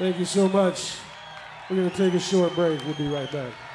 Thank you so much. We're going to take a short break. We'll be right back.